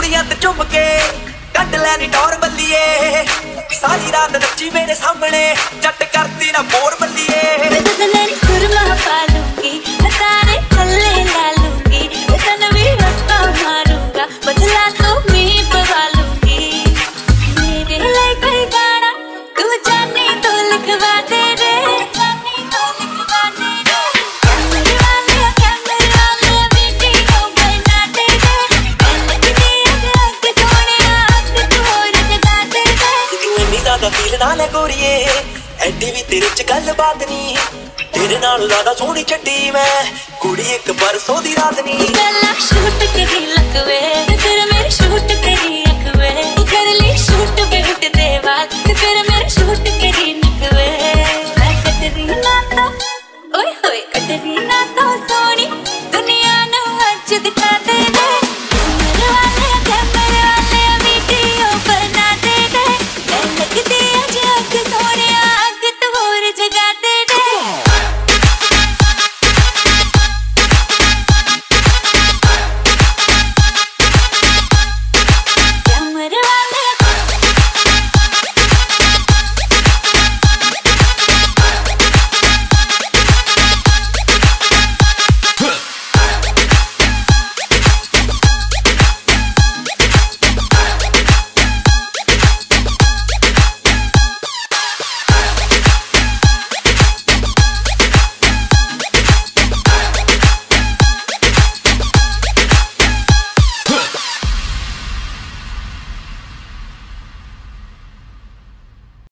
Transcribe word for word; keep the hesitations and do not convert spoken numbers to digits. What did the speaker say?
कुड़ियां ते चुम के कट लैनी टौर बल्लिए सारी रात नच्ची मेरे सामने जट करती ना मोर बल्लिए सुरमा पालूंगी तारे थल्ले ला लूंगी तन भी रट्टा मारूंगा बदला तो मैं पवा लूंगी मेरे लिए कोई गाना तू जाने तो लिखवा दे रे जाने तो लिखवा दे रे कैमरे वाले कैमरे वाले वीडियो बना दे रे मैं तेरी आग आग सोने आग तू और जगा दे रे तू इन्नी ज्यादा फील ना ले गोरिए एडी भी तेरे च गल बात नहीं तेरे नाल ज्यादा सोहनी चड्डी मैं कुड़ी एक परसों दी रात नहीं गला शूट करी लगवे